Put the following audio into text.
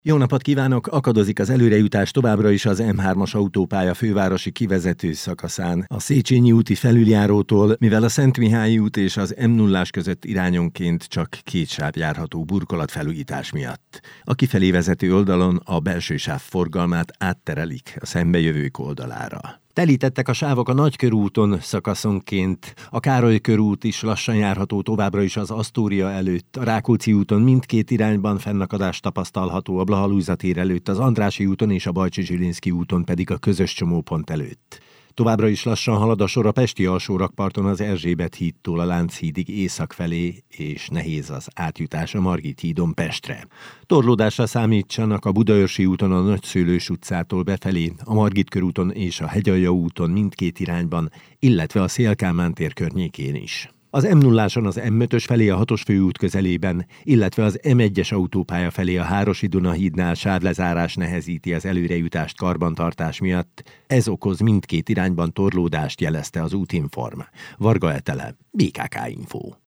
Jó napot kívánok! Akadozik az előrejutás továbbra is az M3-as autópálya fővárosi kivezető szakaszán. A Széchenyi úti felüljárótól, mivel a Szentmihályi út és az M0-ás között irányonként csak két sáv járható burkolatfelújítás miatt. A kifelé vezető oldalon a belső sáv forgalmát átterelik a szembejövők oldalára. Telítettek a sávok a Nagykörúton szakaszonként, a Károly körút is lassan járható továbbra is az Asztória előtt, a Rákóczi úton mindkét irányban fennakadás tapasztalható, a Blaha-Lujza tér előtt, az Andrássy úton és a Bajcsy-Zsilinszky úton pedig a közös csomópont előtt. Továbbra is lassan halad a sor a pesti alsórakparton az Erzsébet hídtól a Lánchídig észak felé, és nehéz az átjutás a Margit hídon Pestre. Torlódásra számítsanak a Budaörsi úton a Nagyszőlős utcától befelé, a Margit körúton és a Hegyalja úton mindkét irányban, illetve a Széll-Kálmán tér környékén is. Az M0-áson az M5-ös felé a 6-os főút közelében, illetve az M1-es autópálya felé a Hárosi-Duna hídnál sávlezárás nehezíti az előrejutást karbantartás miatt. Ez okoz mindkét irányban torlódást, jelezte az Útinform. Varga Etele, BKK Info.